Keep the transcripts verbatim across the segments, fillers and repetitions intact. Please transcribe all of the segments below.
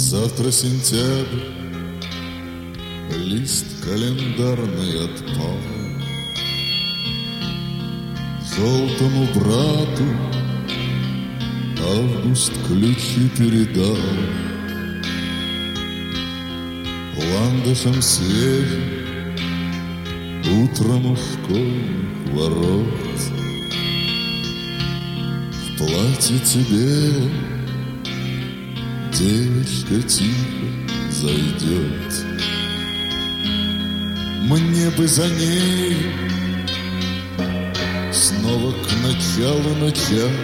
Завтра сентябрь, лист календарный отпал. Желтому брату август ключи передал. Ландышем свежим утром у школьных ворот в платьице белом девочка тихо зайдет. Мне бы за ней снова к началу начать,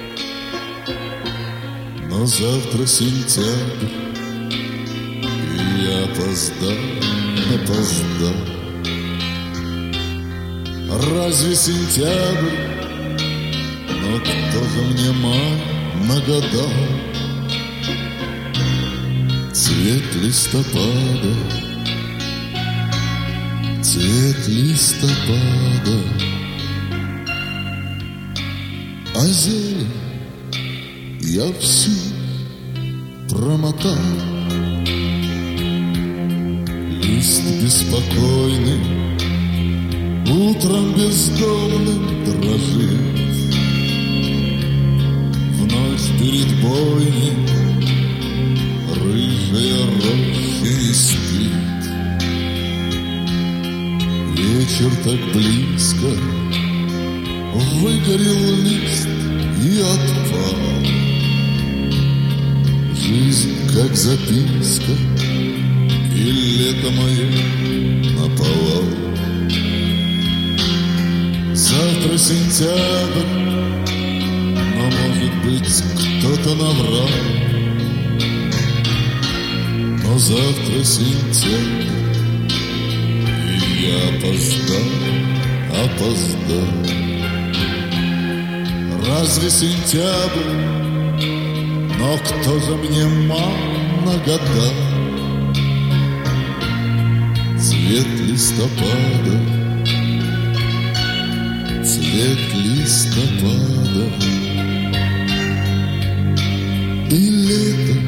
но завтра сентябрь, и я опоздал, опоздал. Разве сентябрь, но кто же мне май нагадал? Цвет листопада, цвет листопада, а зелень я всю промотал. Лист беспокойный утром бездомным дрожит. В ночь перед бойней рыжая роща не спит. Вечер так близко, выгорел лист и отпал. Жизнь как записка, и лето мое наповал. Завтра сентябрь, но, может быть, кто-то наврал. Но завтра сентябрь, и я опоздал, опоздал. Разве сентябрь, но кто же мне мам нагадал? Цвет листопада, цвет листопада, и лето